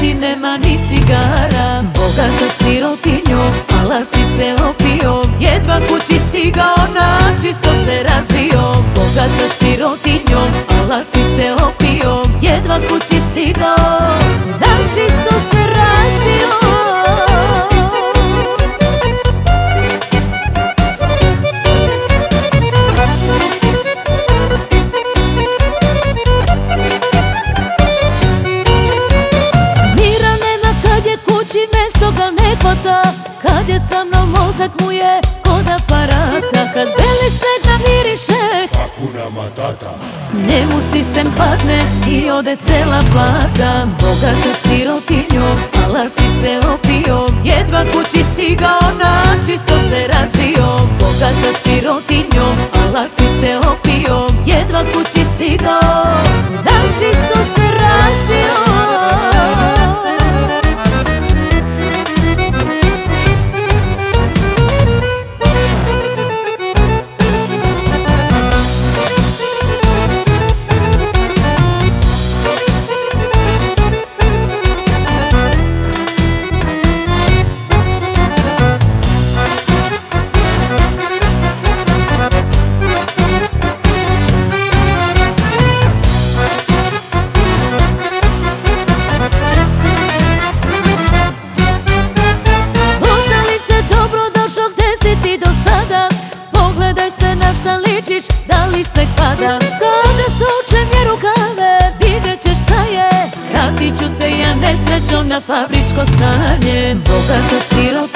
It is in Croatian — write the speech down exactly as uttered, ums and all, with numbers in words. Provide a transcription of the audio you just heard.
ti nema ni cigara. Bogata sirotinjo, ala si se opio, jedva kući stigao, načisto se razbio. Bogata sirotinjo, ala si se opio, jedva kući stigao, načisto se razbio. Mesto ga ne hvata, kad je sa mnom mozak mu je kod aparata. Kad beli sneg namiriše, Hakuna Matata, njemu sistem padne i ode cela plata. Bogata sirotinjo, ala si se opio, jedva kući stigao, načisto se razbio. Bogata sirotinjo, ala si se opio, jedva kući stigao, načisto se razbio. Pogledaj se na šta ličiš, da li sneg pada. Kada sučem je rukave, vidjet ćeš šta je. Vratit ću te ja nesrećom na fabričko stanje. Bogata sirota